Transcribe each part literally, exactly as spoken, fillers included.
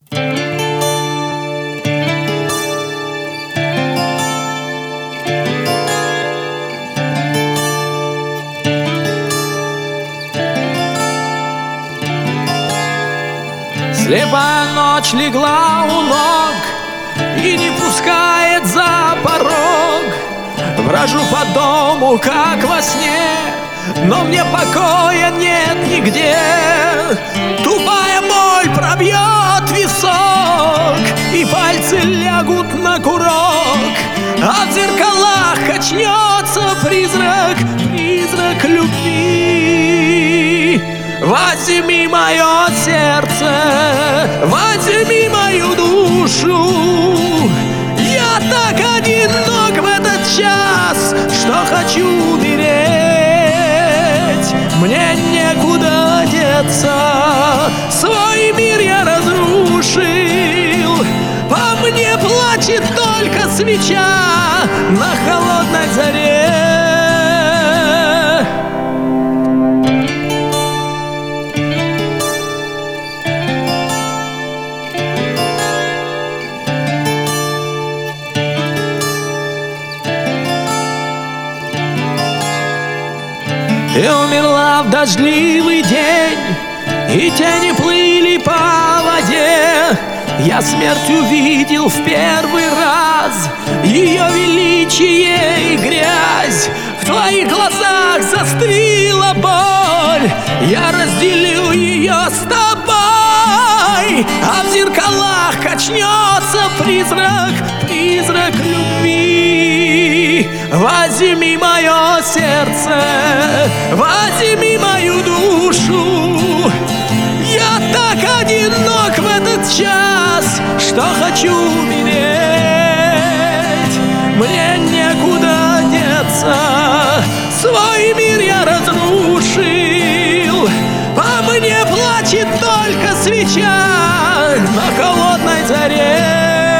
Слепая ночь легла у ног и не пускает за порог. Брожу по дому, как во сне, но мне покоя нет нигде. Тупая боль пробьет висок, и пальцы лягут на курок, а в зеркалах качнется призрак, призрак любви. Возьми мое сердце, возьми мою душу. Я так одинок в этот час, что хочу умереть. Мне некуда деться, свой мир я разрушил. По мне плачет только свеча на холодной заре. И умерла в дождливый день, и тени плыли по воде. Я смерть увидел в первый раз, ее величие и грязь. В твоих глазах застыла боль, я разделю ее с тобой, а в зеркалах качнется призрак, призрак любви. Возьми мое сердце, возьми мою душу. Я так одинок в этот час, что хочу умереть. Мне некуда деться, свой мир я разрушил. По мне плачет только свеча на холодной заре.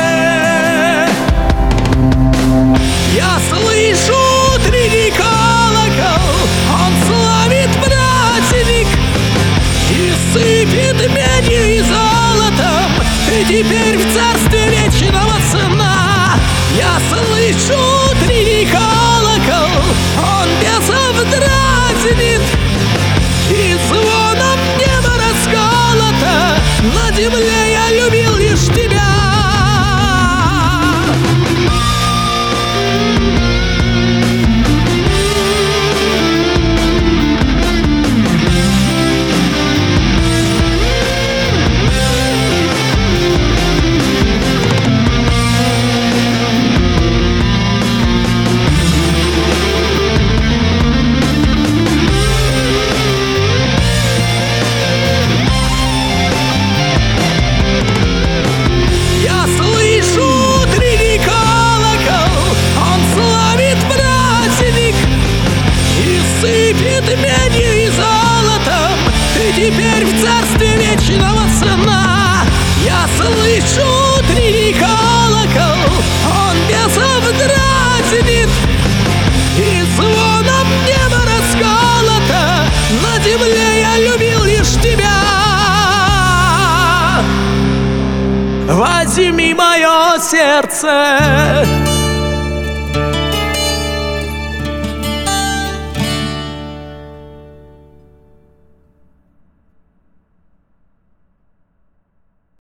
Я слышу утренний колокол, он славит праздник и сыпет медью и золотом, и теперь в царстве вечного сна. Я слышу утренний колокол, он бесов дразнит, и звоном небо расколото. На земле я любил лишь тебя. Медью и золотом, и теперь в царстве вечного сна. Я слышу утренний колокол, он бесов дразнит, и звоном небо расколото. На земле я любил лишь тебя. Возьми мое сердце,